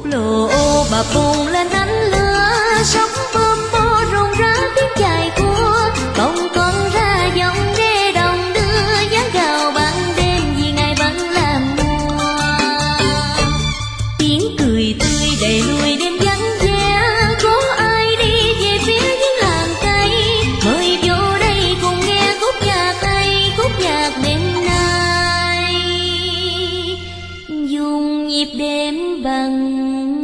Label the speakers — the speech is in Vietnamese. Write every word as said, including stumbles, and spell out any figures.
Speaker 1: lồ ô bà buồn lên ánh lửa, sóng bơm bô rộn rã tiếng chài cua, bỗng con ra giọng rê đồng đưa dáng gào ban đêm vì ngày vẫn làm mùa. Tiếng cười tươi đầy lùi đêm vắng vẻ, có ai đi về phía những làng cây, mời vô đây cùng nghe khúc nhạc hay, khúc nhạc đêm nay dùng nhịp đêm bằng